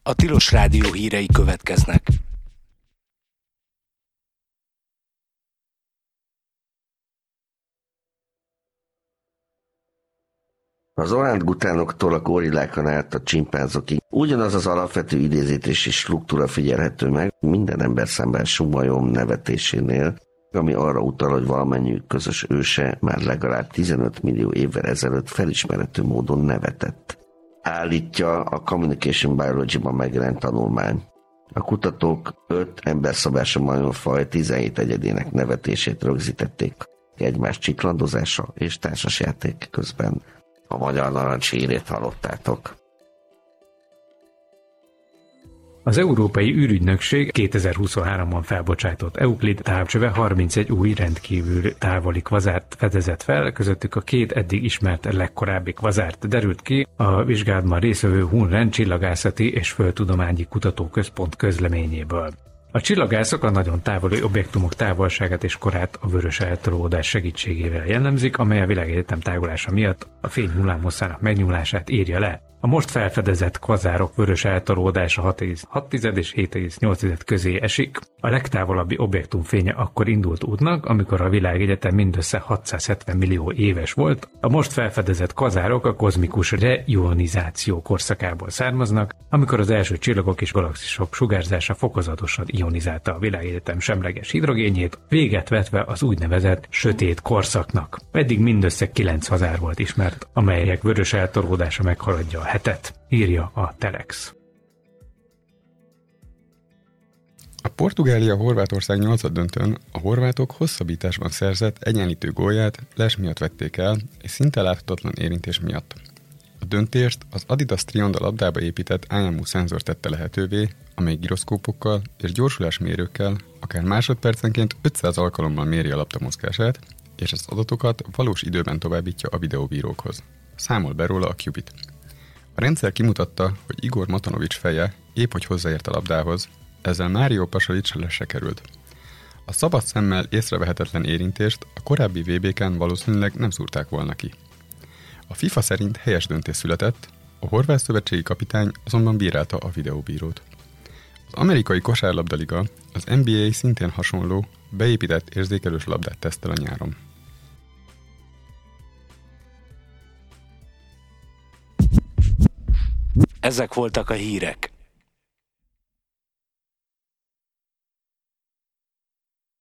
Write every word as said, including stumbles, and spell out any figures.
A Tilos Rádió hírei következnek. Az orángutánoktól a gorilákon át a csimpánzokig ugyanaz az alapvető idézítési struktúra figyelhető meg minden ember szemben sumajom nevetésénél, ami arra utal, hogy valamennyiük közös őse már legalább tizenöt millió évvel ezelőtt felismerhető módon nevetett. Állítja a Communication Biology-ban megjelent tanulmány. A kutatók öt emberszabású majomfaj tizenhét egyedének nevetését rögzítették egymás csiklandozása és társasjáték közben. A magyar narancs hírét hallottátok. Az Európai űrügynökség kétezer-huszonháromban felbocsátott Euclid távcsöve harmincegy új rendkívül távoli kvazárt fedezett fel, közöttük a két eddig ismert legkorábbi kvazárt derült ki a vizsgálatban résztvevő Hun-Ren Csillagászati és Földtudományi Kutatóközpont közleményéből. A csillagászok a nagyon távoli objektumok távolságát és korát a vörös eltolódás segítségével jellemzik, amely a világegyetem tágulása miatt a fény hullámhosszának megnyúlását írja le. A most felfedezett kvazárok vörös eltolódása hat egész hat és hét egész nyolc közé esik. A legtávolabbi objektum fénye akkor indult útnak, amikor a világegyetem mindössze hatszázhetven millió éves volt. A most felfedezett kvazárok a kozmikus reionizáció korszakából származnak, amikor az első csillagok és galaxisok sugárzása fokozatosan ionizálta a világegyetem semleges hidrogénjét, véget vetve az úgynevezett sötét korszaknak. Eddig mindössze kilenc kvazár volt ismert, amelyek vörös eltolódása meghaladja a hetet, írja a Telex. A Portugália-Horvátország nyolcaddöntőn a horvátok hosszabbításban szerzett egyenlítő gólját les miatt vették el, és szinte láthatatlan érintés miatt. A döntést az Adidas Trionda labdába épített I M U szenzor tette lehetővé, amely gyroszkópokkal és gyorsulásmérőkkel akár másodpercenként ötszáz alkalommal méri a labda mozgását, és az adatokat valós időben továbbítja a videóbírókhoz. Számol be róla a Qubit. A rendszer kimutatta, hogy Igor Matanovics feje épp hogy hozzáért a labdához, ezzel Mário Pasalic lesre került. A szabad szemmel észrevehetetlen érintést a korábbi vé bé-ken valószínűleg nem szúrták volna ki. A FIFA szerint helyes döntés született, a horvát szövetségi kapitány azonban bírálta a videóbírót. Az amerikai kosárlabdaliga, az en bé á szintén hasonló, beépített érzékelős labdát tesztel a nyáron. Ezek voltak a hírek.